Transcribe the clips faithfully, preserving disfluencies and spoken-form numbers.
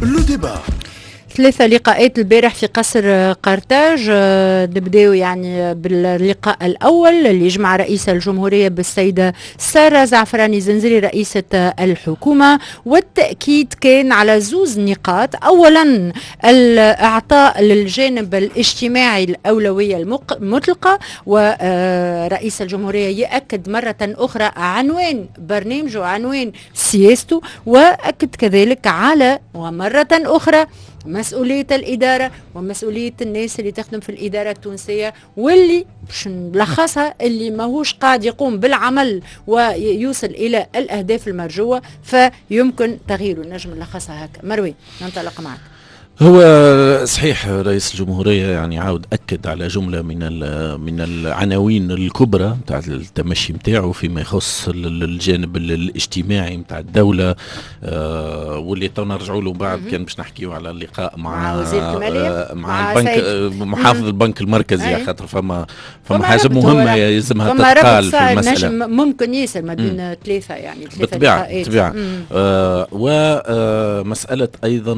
لو ديبا. ثلاثة لقاءات البارح في قصر قرطاج. نبداو يعني باللقاء الأول اللي جمع رئيس الجمهورية بالسيدة سارة زعفراني زنزري رئيسة الحكومة، والتأكيد كان على زوز نقاط. أولا الإعطاء للجانب الاجتماعي الأولوية المطلقة، ورئيس الجمهورية يأكد مرة أخرى عنوان برنامجه وعنوان سياسته، وأكد كذلك على ومرة أخرى مسؤولية الإدارة ومسؤولية الناس اللي تخدم في الإدارة التونسية، واللي باش نلخصها اللي ماهوش قاعد يقوم بالعمل ويوصل إلى الأهداف المرجوة فيمكن تغييره. نجم نلخصها هكا. مروي ننطلق معك. هو صحيح رئيس الجمهورية يعني عاود أكد على جملة من من العناوين الكبرى نتاع التمشي نتاعو فيما يخص الجانب الاجتماعي نتاع الدولة، آه واللي تو نرجعوا له بعد. كان باش نحكيو على اللقاء مع مع وزير المالية، مع, مع البنك محافظ البنك المركزي، على خاطر فما فما حاجة مهمة يلزمها تتقال في المسألة. ممكن ياسر ما بين ثلاثة يعني ثلاثة بالطبيعة بالطبيعة. آه ومسألة أيضا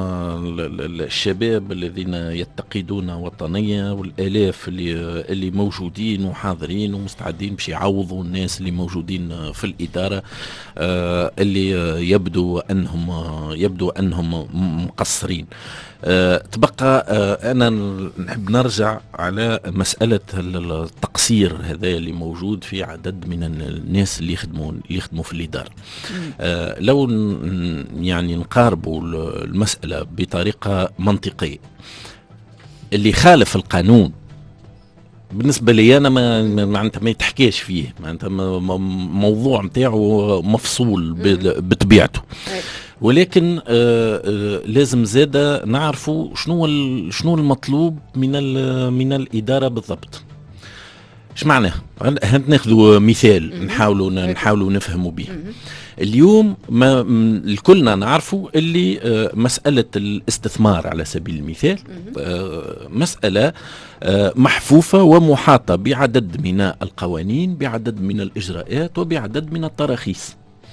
الشباب الذين يتقدون وطنية والآلاف اللي اللي موجودين وحاضرين ومستعدين باش يعوضوا الناس اللي موجودين في الإدارة، آه اللي يبدو أنهم يبدو أنهم مقصرين. أه تبقى أه أنا نحب نرجع على مسألة التقصير هذا اللي موجود في عدد من الناس اللي يخدموا اللي يخدموا في الإدارة. أه لو يعني نقاربوا المسألة بطريقة منطقية، اللي خالف القانون بالنسبة لي أنا ما معناتها ما يتحكيش فيه، معناتها موضوع متاعه مفصول بطبيعته. ولكن آه آه لازم زادة نعرفوا شنو شنو المطلوب من من الإدارة بالضبط. ايش معناه؟ ناخذوا مثال نحاولوا نحاولوا نفهموا به. اليوم ما الكلنا نعرفوا اللي آه مسألة الاستثمار على سبيل المثال آه مسألة آه محفوفة ومحاطة بعدد من القوانين، بعدد من الإجراءات، وبعدد من التراخيص.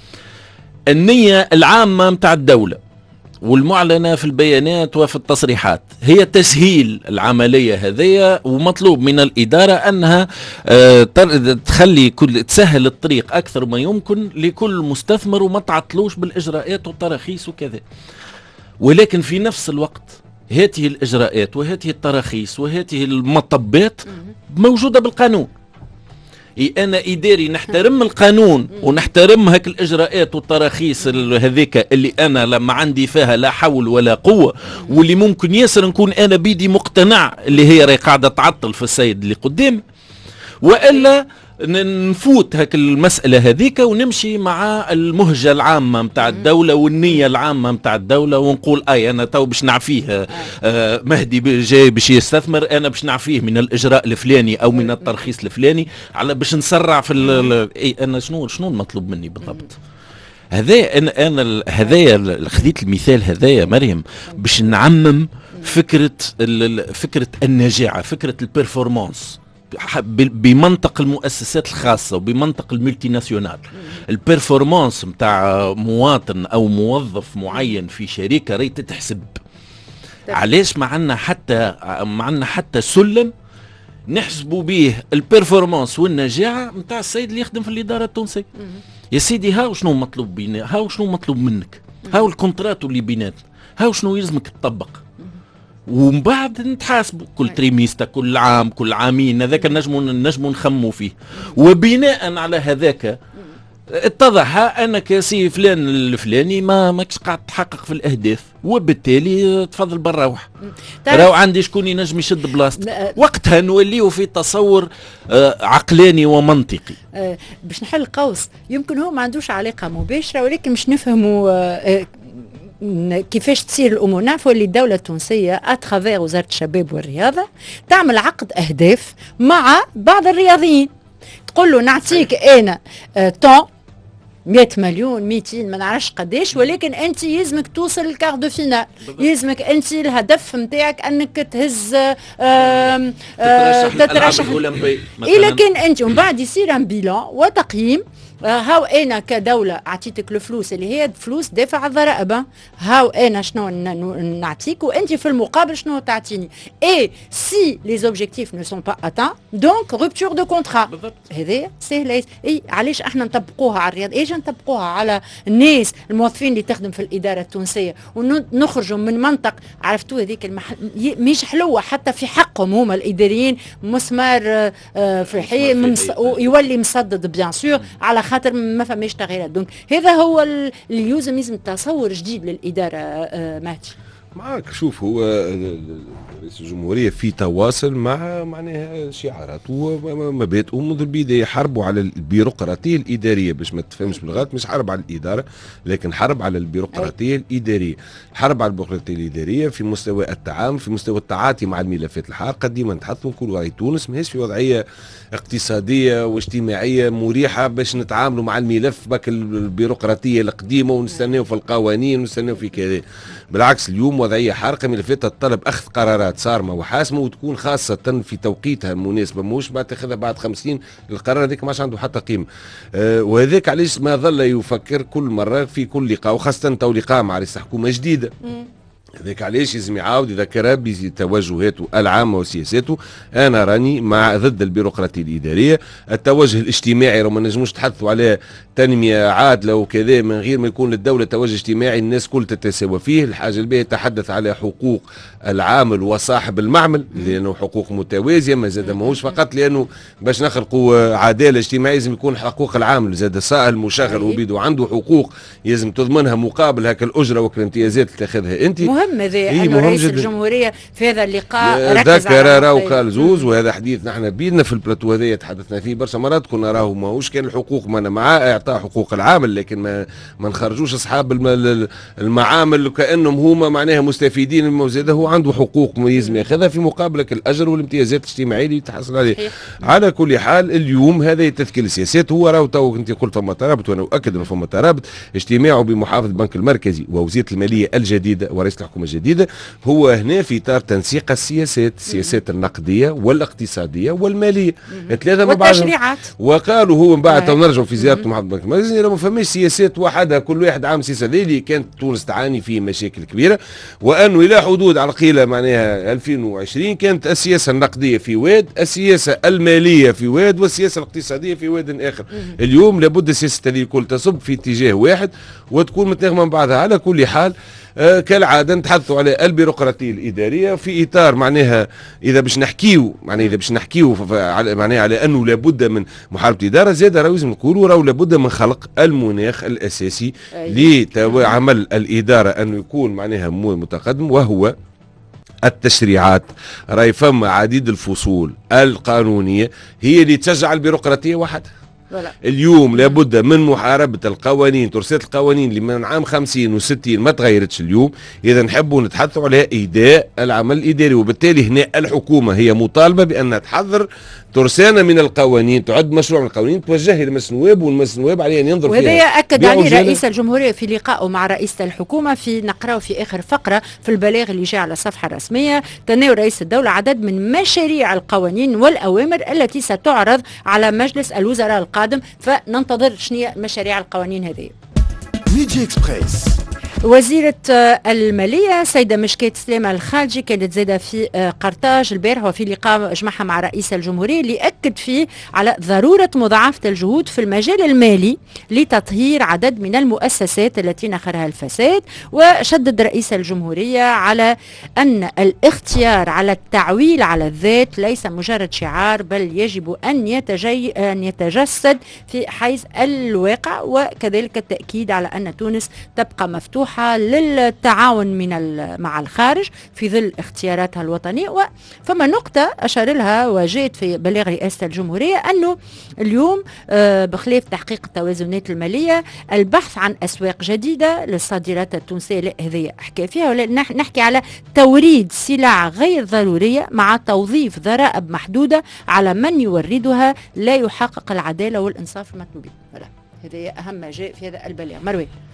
النية العامة متاع الدولة والمعلنة في البيانات وفي التصريحات هي تسهيل العملية هذه، ومطلوب من الإدارة أنها تخلي كل تسهل الطريق أكثر ما يمكن لكل مستثمر وما تعطلوش بالإجراءات والتراخيص وكذا. ولكن في نفس الوقت هذه الإجراءات وهذه التراخيص وهذه المطبات موجودة بالقانون. إيه أنا إداري نحترم القانون ونحترم هك الإجراءات والتراخيص هذيك اللي أنا لما عندي فيها لا حول ولا قوة، واللي ممكن ياسر نكون أنا بيدي مقتنع اللي هي راهي قاعدة تعطل في السيد اللي قدامي، وإلا نفوت هك المسألة هذيك ونمشي مع المهجة العامة متاع الدولة والنية العامة متاع الدولة، ونقول أي أنا تو باش نعفيه آه مهدي جاي باش يستثمر، أنا باش نعفيه من الإجراء الفلاني أو من الترخيص الفلاني على باش نسرع في أي أنا شنو شنو المطلوب مني بالضبط؟ هذا أنا أنا هذايا خذيت المثال هذايا مريم باش نعمم فكرة فكرة النجاعة، فكرة البرفورمانس بمنطق المؤسسات الخاصة وبمنطق الملتي ناسيونال. البرفورمانس متاع مواطن أو موظف معين في شركة ريت تتحسب. علاش ما عنا حتى ما عنا حتى سلم نحسبوا به البرفورمانس والنجاعة متاع السيد اللي يخدم في الإدارة التونسية. يا سيدي هاو شنو مطلوب بينا، هاو شنو مطلوب منك، هاو الكونترات اللي بيناتنا، هاو شنو يلزمك تطبق، ومن بعد نتحاسبوا كل تريميستا كل عام كل عامين. هذاك نجموا نجموا نخموا فيه، وبناء على هذاك اتضح انك سي فلان الفلاني ما ماكش قاعد تحقق في الاهداف، وبالتالي تفضل بالروح. راهو عندي شكون ينجم يشد بلاصتك. وقتها نوليو في تصور آه عقلاني ومنطقي. آه باش نحل قوس يمكن هو ما عندوش علاقه مباشره، ولكن مش نفهموا آه كيفاش تصير الامور. نعرفوا اللي الدوله التونسيه اترافير وزاره الشباب والرياضه تعمل عقد اهداف مع بعض الرياضيين، تقول له نعطيك انا آه طون مئة مليون مئتين ما نعرفش قداش، ولكن انت يلزمك توصل للكار دو فينال، يلزمك انت الهدف نتاعك انك تهز آه آه تترشح الالعاب الاولمبيه الا كان انت ومن بعد يصير ان بيلان وتقييم هاو انا كدوله اعطيتك الفلوس اللي هي فلوس دافع الضرائب، هاو انا شنو نعطيك وانت في المقابل شنو تعطيني. اي سي لي زوبجيكتيف نو سون با اتان دونك روبتور دو كونترا. هذا سهله. اي علاش احنا نطبقوها على الرياض؟ ايش نطبقوها على الناس الموظفين اللي تخدم في الاداره التونسيه ونخرجوا من منطق عرفتوا هذيك المحل مش حلوه حتى في حقهم هما الاداريين، مسمار في الحي يولي مصدد بيان سور على خاطر ما فماش تغييرات. دونك هذا هو اللي يلزم يلزم تصور جديد للاداره. مهدي معك. شوف هو رئيس الجمهورية في تواصل مع معناها شعارات ومبادئ منذ البداية. حربوا على البيروقراطية الإدارية باش ما تفهمش بالغلط، مش حرب على الإدارة لكن حرب على البيروقراطية الإدارية. الحرب على البيروقراطية الإدارية في مستوى التعامل، في مستوى التعاطي مع الملفات الحارقة. ديما نتحدثوا نقولوا راهي تونس ماهيش في وضعية اقتصادية واجتماعية مريحة باش نتعاملوا مع الملف بك البيروقراطية القديمة ونستناو في القوانين ونستناو في كذا. بالعكس اليوم وضعية حارقة، ملفات تتطلب أخذ قرارات صارمة وحاسمة وتكون خاصة في توقيتها المناسبة، مش بعد تاخذها بعد خمسين. القرار هذاك ماش عنده حتى قيمة. أه وهذاك علاش ما ظل يفكر كل مرة في كل لقاء، وخاصة تو لقاء مع رئيس حكومة جديدة. هذاك علاش لازم يعاود يذكرها بتوجهاته العامه وسياساته. انا راني مع ضد البيروقراطيه الاداريه. التوجه الاجتماعي راه ما نجموش نتحدثوا على تنميه عادله وكذا من غير ما يكون للدوله توجه اجتماعي الناس كل تتساوى فيه. الحاجه الباهيه يتحدث على حقوق العامل وصاحب المعمل لانه حقوق متوازيه، ما زاد ماهوش فقط لانه باش نخلقوا عداله اجتماعيه لازم يكون حقوق العامل زاد سائل مشغل وبيدو عنده حقوق لازم تضمنها مقابل هاك الاجره والامتيازات اللي تاخذها انت. مهم هذا انه رئيس جداً. الجمهوريه في هذا اللقاء ركز على ذكر وقال زوز، وهذا حديث نحن بيدنا في البلاتو هذايا تحدثنا فيه برشا مرات. كنا راهو ماهوش كان الحقوق ما انا مع اعطاء حقوق العامل لكن ما ما نخرجوش اصحاب المعامل كانهم هما معناها مستفيدين من زاد هو عنده حقوق لازم ياخذها في مقابله الاجر والامتيازات الاجتماعيه اللي يتحصل عليه. على كل حال اليوم هذا يتذكر السياسات. هو راهو تو انت قلت فما ترابط وانا اؤكد انه فما ترابط. اجتماعه بمحافظ البنك المركزي ووزيره الماليه الجديده ورئيس الحكومه الجديده هو هنا في اطار تنسيق السياسات، السياسات النقديه والاقتصاديه والماليه ثلاثه مع بعض. وقالوا هو من بعد نرجعوا في زياره محافظ البنك المركزي ما فماش سياسات وحدها، كل واحد عام سياسه اللي كانت تونس تعاني فيه مشاكل كبيره، وانه الى حدود على قيله معناها ألفين وعشرين كانت السياسه النقديه في واد، السياسه الماليه في واد، والسياسه الاقتصاديه في واد اخر. اليوم لابد السياسه هذه الكل تصب في اتجاه واحد وتكون متناغمه مع بعضها. على كل حال آه كالعاده نتحدثوا على البيروقراطيه الاداريه في اطار معناها اذا باش نحكيو معناها اذا باش نحكيو معناها على انه لابد من محاربه الاداره، زاد راهو لازم نقولوا راهو لابد من خلق المناخ الاساسي لعمل الاداره انه يكون معناها متقدم، وهو التشريعات. راهي فما عديد الفصول القانونيه هي اللي تشجع البيروقراطيه وحدها. اليوم لابد من محاربة القوانين، ترسيات القوانين اللي من عام خمسين وستين ما تغيرتش اليوم إذا نحبوا نتحدثوا على إيداء العمل الإداري. وبالتالي هنا الحكومة هي مطالبة بأن تحضر ترسانة من القوانين، تعد مشروع من القوانين توجهها لمجلس النواب، والمجلس النواب عليه أن ينظر فيها. وهذا أكد عليه رئيس الجمهورية في لقائه مع رئيسة الحكومة. في نقرأه في آخر فقرة في البلاغ اللي جاء على الصفحة الرسمية. تناول رئيس الدولة عدد من مشاريع القوانين والأوامر التي ستعرض على مجلس الوزراء القادم، فننتظر شنو مشاريع القوانين هذه. ميديا اكسبريس. وزيرة المالية سيدة مشكات سلامة الخالجي كانت زادة في قرطاج البارح وفي لقاء جمعها مع رئيس الجمهورية اللي أكد فيه على ضرورة مضاعفة الجهود في المجال المالي لتطهير عدد من المؤسسات التي نخرها الفساد. وشدد رئيس الجمهورية على أن الاختيار على التعويل على الذات ليس مجرد شعار، بل يجب أن, يتجي أن يتجسد في حيز الواقع، وكذلك التأكيد على أن تونس تبقى مفتوحة للتعاون من مع الخارج في ظل اختياراتها الوطنية. وفما نقطة أشار لها وجاءت في بلاغ رئاسة الجمهورية أنه اليوم بخلاف تحقيق التوازنات المالية البحث عن أسواق جديدة للصادرات التونسية، لا هذه حكى فيها، ولا نحكي على توريد سلع غير ضرورية مع توظيف ضرائب محدودة على من يوردها لا يحقق العدالة والإنصاف المطلوبين. هذا أهم ما جاء في هذا البلاغ. مروي.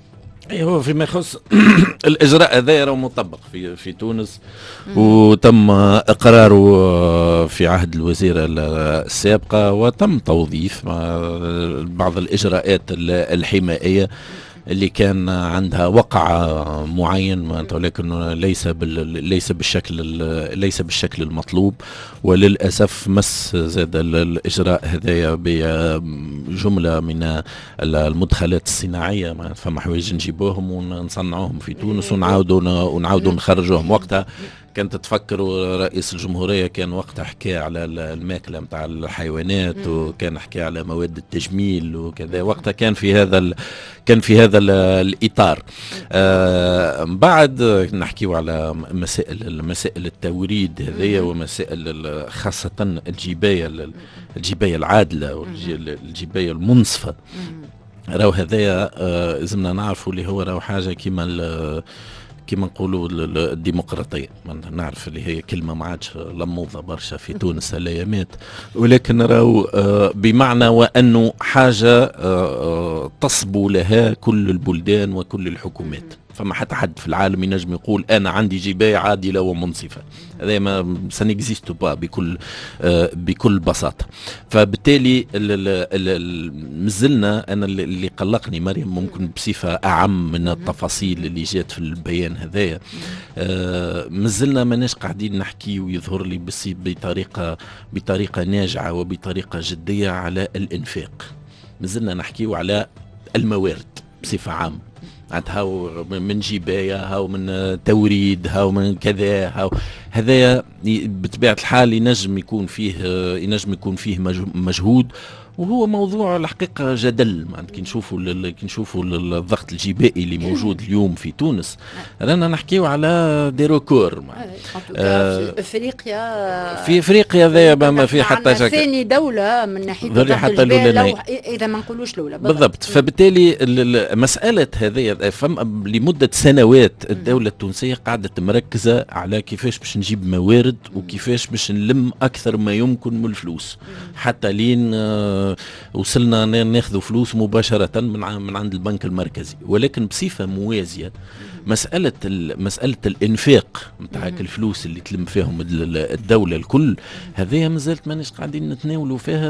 هو فيما يخص الاجراء هذا راه مطبق في في تونس، وتم اقراره في عهد الوزيره السابقه، وتم توظيف بعض الاجراءات الحمائيه اللي كان عندها وقع معين، ولكن ليس بال ليس بالشكل ليس بالشكل المطلوب، وللاسف مس زاد الاجراء هذايا بجمله من المدخلات الصناعيه. فما حوايج نجيبوهم ونصنعوهم في تونس ونعاودوا ونعاودوا نخرجوهم. وقتها كانت تفكروا رئيس الجمهورية كان وقتها حكى على الماكلة متاع الحيوانات، وكان حكى على مواد التجميل وكذا. وقتها كان في هذا ال... كان في هذا ال... الإطار. آه بعد نحكيو على مسائل مسائل التوريد هذيا، ومسائل خاصة الجباية الجباية العادلة والجباية المنصفة. راهو هذايا آه لازمنا نعرفوا اللي هو راهو حاجة كيما كما نقولوا الديمقراطية. نعرف اللي هي كلمة ما عادش لموضة برشا في تونس الايامات، ولكن راهو بمعنى وأنه حاجة تصبو لها كل البلدان وكل الحكومات. فما حتى حد في العالم ينجم يقول انا عندي جباية عادلة ومنصفة، هذا ما سنكزيستو با بكل آه بكل بساطة. فبالتالي مازلنا انا اللي قلقني مريم ممكن بصفة اعم من التفاصيل اللي جات في البيان هذايا، آه مازلنا ماناش قاعدين نحكي ويظهر لي بطريقة بطريقة ناجعة وبطريقة جدية على الانفاق. مازلنا نحكيو على الموارد بصفة عامة، هاو من جباية، هاو من توريد، هاو من كذا، هاو هذايا بطبيعة الحال ينجم يكون فيه ينجم يكون فيه مجهود، وهو موضوع الحقيقة جدل. كي نشوفوا كي نشوفوا الضغط الجبائي اللي موجود اليوم في تونس، رانا نحكيو على دي ريكور. في افريقيا في افريقيا هذايا ما في حتى شك. ثاني دولة من ناحية الضغط الجبائي لو اذا ما نقولوش الاولى بالضبط. فبالتالي مسألة هذه فم لمدة سنوات الدولة التونسية قاعدة مركزة على كيفاش باش نجيب موارد وكيفاش باش نلم اكثر ما يمكن من الفلوس، حتى لين وصلنا ناخذ فلوس مباشرة من من عند البنك المركزي. ولكن بصفة موازية مسألة مسألة الإنفاق نتاع الفلوس اللي تلم فيهم الدولة الكل، هذه مازالت ماناش قاعدين نتناولوا فيها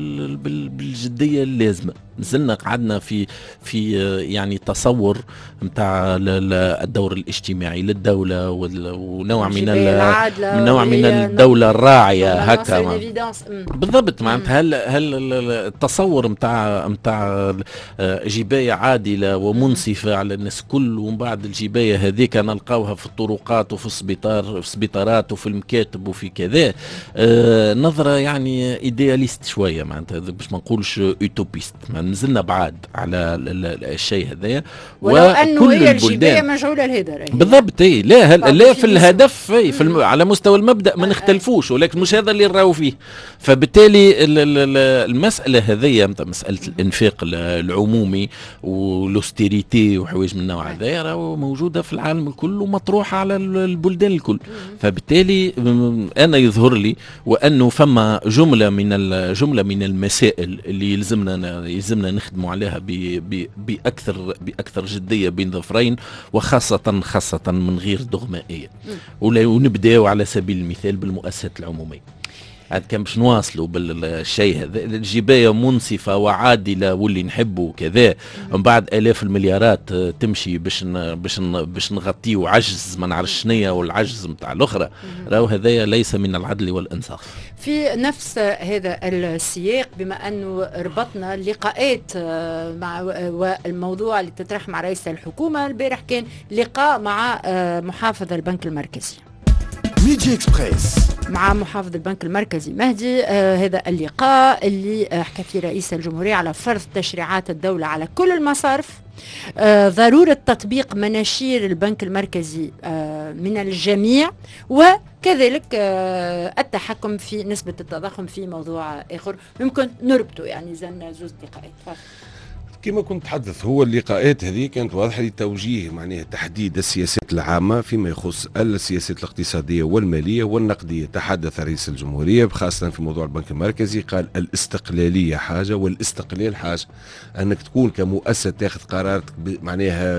بالجدية اللازمة. نزلنا قعدنا في في يعني تصور نتاع الدور الاجتماعي للدولة ونوع من نوع من الدولة الراعية هكا بالضبط. معناتها هل هل التصور نتاع نتاع جباية عادلة ومنصفة على الناس كل، ومن بعد الجباية هذيك نلقاوها في الطرقات وفي السبيطار في السبيطارات وفي المكاتب وفي كذا، آه نظرة يعني ايدياليست شوية، معناتها باش ما نقولش اوتوبيست. نزلنا بعاد على الشيء هذايا، ولو انه هي الجباية مجعولة الهدر بالضبط. اي لا لا في الهدف في, في الم... على مستوى المبدأ ما نختلفوش، ولكن مش هذا اللي نراو فيه. فبالتالي المسألة هذه مسألة الانفاق العمومي والاستيريتي وحوايج من النوع هذا راهو موجودة في العالم الكل ومطروحة على البلدان الكل. فبالتالي أنا يظهر لي وأنه فما جملة من جملة من المسائل اللي يلزمنا يلزمنا نخدموا عليها بأكثر بأكثر جدية بين ظفرين، وخاصة خاصة من غير دغمائية. ونبداو على سبيل المثال بالمؤسسات العمومية. عاد كان باش نواصلوا بالشيء هذا، الجباية منصفة وعادلة واللي نحبه كذا، من بعد آلاف المليارات تمشي باش باش باش نغطيو عجز ما نعرفش شنيا والعجز نتاع الأخرى، راهو هذايا ليس من العدل والإنصاف. في نفس هذا السياق، بما أنه ربطنا اللقاءات مع والموضوع اللي تطرح مع رئيس الحكومة، البارح كان لقاء مع محافظ البنك المركزي ميديا اكسبريس مع محافظ البنك المركزي مهدي. آه هذا اللقاء اللي آه حكى فيه رئيس الجمهورية على فرض تشريعات الدولة على كل المصارف، آه ضرورة تطبيق مناشير البنك المركزي آه من الجميع، وكذلك آه التحكم في نسبة التضخم في موضوع آخر ممكن نربطه يعني زن زوز لقاءات. كما كنت تحدث، هو اللقاءات هذه كانت واضحة لتوجيه معناها تحديد السياسات العامة فيما يخص السياسات الاقتصادية والمالية والنقدية. تحدث رئيس الجمهورية خاصة في موضوع البنك المركزي، قال الاستقلالية حاجة والاستقلال حاجة، أنك تكون كمؤسسة تاخذ قراراتك معناها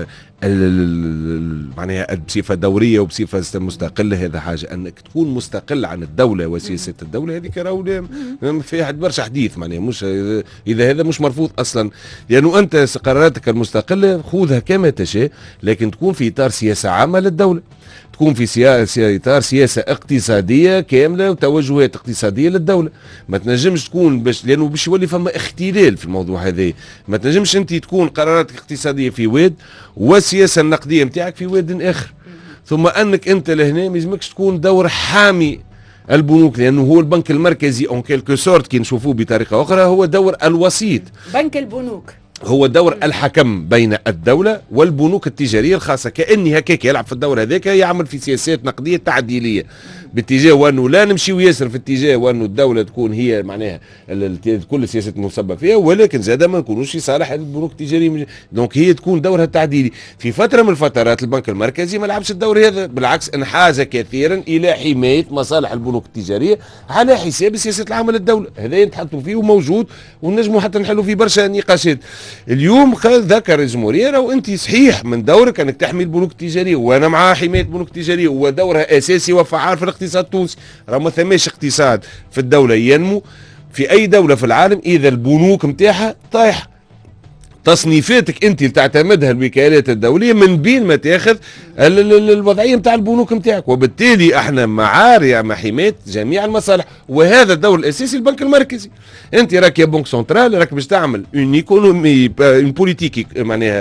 معناها بصفة دورية وبصفة مستقلة، هذا حاجة. أنك تكون مستقل عن الدولة وسياسات الدولة هذه كراو فيها برشا حديث معناها، مش إذا هذا مش مرفوض أصلا، لأنه أنت قراراتك المستقلة خذها كما تشاء، لكن تكون في إطار سياسة عامة للدولة، تكون في سياسة إطار سياسة اقتصادية كاملة وتوجهات اقتصادية للدولة. ما تنجمش تكون باش، لأنه باش يولي فما اختلال في الموضوع هذا. ما تنجمش أنت تكون قراراتك اقتصادية في واد والسياسة النقدية متاعك في واد آخر، ثم أنك أنت لهنا ما يلزمكش تكون دور حامي البنوك، لأنه هو البنك المركزي اون كيلكو سورت كي نشوفوه بطريقة أخرى هو دور الوسيط. بنك البنوك هو دور الحكم بين الدولة والبنوك التجارية الخاصة، كأني هكاك يلعب في الدور هذاك، يعمل في سياسات نقدية تعديلية باتجاه وأنه لا نمشيو ياسر في اتجاه وأنه الدولة تكون هي معناها كل السياسات المسبب فيها، ولكن زاد ما نكونوش في صالح البنوك التجارية. دونك هي تكون دورها التعديلي. في فترة من الفترات البنك المركزي ما لعبش الدور هذا، بالعكس انحاز كثيرا إلى حماية مصالح البنوك التجارية على حساب السياسات العامة للدولة. هذا يتحطوا فيه وموجود ونجموا حتى نحلوا فيه برشا نقاشات. اليوم ذكر الجمهورية لو أنت صحيح من دورك أنك تحمي البنوك التجارية، وأنا مع حماية البنوك التجارية ودورها أساسي وفعال في الاقتصاد التونسي. راه ما ثماش اقتصاد في الدولة ينمو في أي دولة في العالم إذا البنوك متاعها طايحة. تصنيفاتك انت اللي تعتمدها الوكالات الدوليه من بين ما تاخذ الوضعيه نتاع البنوك نتاعك، وبالتالي احنا معاري مع حمايه جميع المصالح، وهذا الدور الاساسي للبنك المركزي. انت راك يا بنك سنترال راك باش تعمل اون ايكونومي اون بوليتيك معناها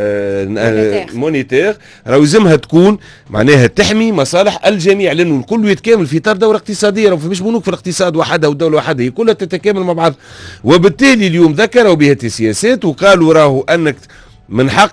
مونيتير، راهو لازمها تكون معناها تحمي مصالح الجميع، لانه الكل يتكامل في اطار دوره اقتصاديه، راهو مش بنوك في الاقتصاد وحدها والدوله وحدها، هي كلها تتكامل مع بعض. وبالتالي اليوم ذكروا بهذه السياسات وقالوا راهو انك من حق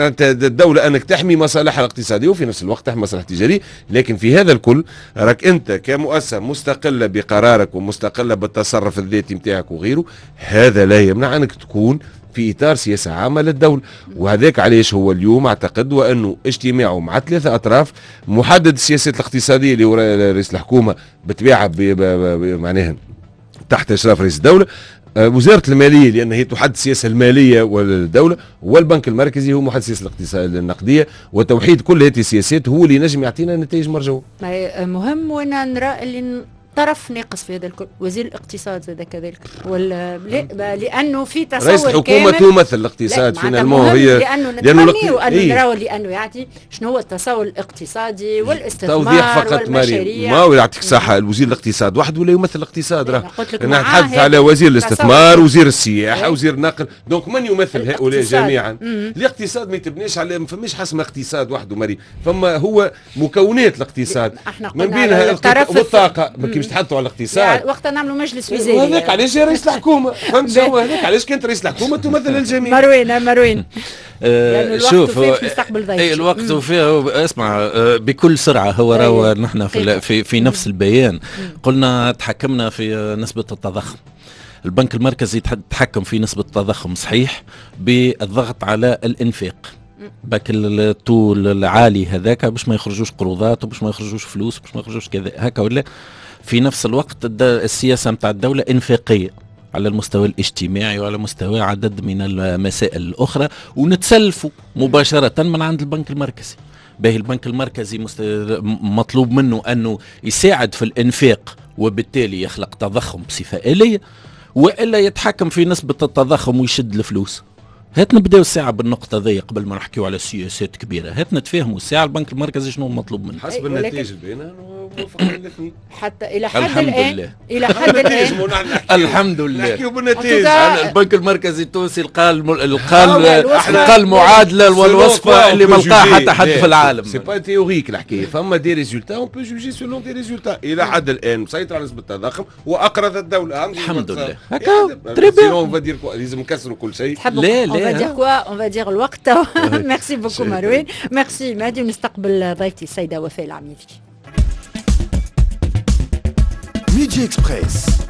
الدولة أنك تحمي مصالحها الاقتصادية وفي نفس الوقت تحمي مصالح التجارية، لكن في هذا الكل راك أنت كمؤسسة مستقلة بقرارك ومستقلة بالتصرف الذاتي متاعك وغيره، هذا لا يمنع أنك تكون في إطار سياسة عامة للدولة. وهذاك علاش هو اليوم أعتقد وأنه اجتماعه مع ثلاثة أطراف محدد السياسات الاقتصادية اللي هو رئيس الحكومة بتبيعها معناها تحت إشراف رئيس الدولة، وزارة المالية لأن هي تحدد السياسة المالية والدولة، والبنك المركزي هو محدد السياسة الاقتصادية النقدية، وتوحيد كل هذه السياسات هو اللي نجم يعطينا نتائج مرجوة. مهم، وانا نرى اللي طرف ناقص في هذا الكل وزير الاقتصاد زاد كذلك، ولا لانه في تصور رئيس الحكومه تمثل الاقتصاد فينالمون، هي لانه نتمنى وانه نراو لانه يعطي شنو هو التصور الاقتصادي والاستثمار توضيح فقط مريم، ما هو يعطيك صحه الوزير الاقتصاد وحده ولا يمثل الاقتصاد، راه انا نتحدث على وزير الاستثمار، وزير السياحه، وزير النقل، دونك من يمثل هؤلاء جميعا؟ الاقتصاد ما يتبنيش على ما فماش حسب اقتصاد وحده مريم، فما هو مكونات الاقتصاد من بينها الطاقه باش تحطوا على الاقتصاد وقتها نعملوا مجلس وزاري، وهذاك علاش رئيس الحكومه فهمت شو هذاك علاش كانت رئيس الحكومه تمثل الجميع. مروين مروين آه شوف اي الوقت وفيه اسمع آه بكل سرعه هو راهو نحن في, في في نفس البيان قلنا تحكمنا في نسبه التضخم. البنك المركزي تحكم في نسبه التضخم صحيح بالضغط على الانفاق، باك الطول العالي هذاك باش ما يخرجوش قروضات وباش ما يخرجوش فلوس باش ما يخرجوش كذا هكا، ولا في نفس الوقت السياسة متاع الدولة انفاقية على المستوى الاجتماعي وعلى مستوى عدد من المسائل الأخرى، ونتسلفوا مباشرة من عند البنك المركزي. باهي البنك المركزي مست... مطلوب منه أنه يساعد في الانفاق وبالتالي يخلق تضخم بصفة آلية، وإلا يتحكم في نسبة التضخم ويشد الفلوس. هات نبداو الساعة بالنقطة ذي قبل ما نحكيو على سياسات كبيرة، هات نتفاهموا الساعة البنك المركزي شنو مطلوب منه حسب النتائج البينة وفق الاثنين حتى إلى حد الآن إلى حد الآن الحمد لله نحكيو بالنتائج. البنك المركزي التونسي القال القال القال معادلة والوصفة اللي ما لقاها حتى حد في العالم. سي با تيوريك الحكاية، فما دي ريزولتا اون بو جوجي سولون دي ريزولتا. إلى حد الآن مسيطر على نسبة التضخم وأقرض الدولة الحمد لله. هكا تري بيان لازم نكسروا كل شيء. لا لا on va dire quoi on va dire الوقت. ميرسي بوكو مروين، ميرسي مادي، ونستقبل ضيفتي السيدة وفاء العميدي. ميدي إكسبريس.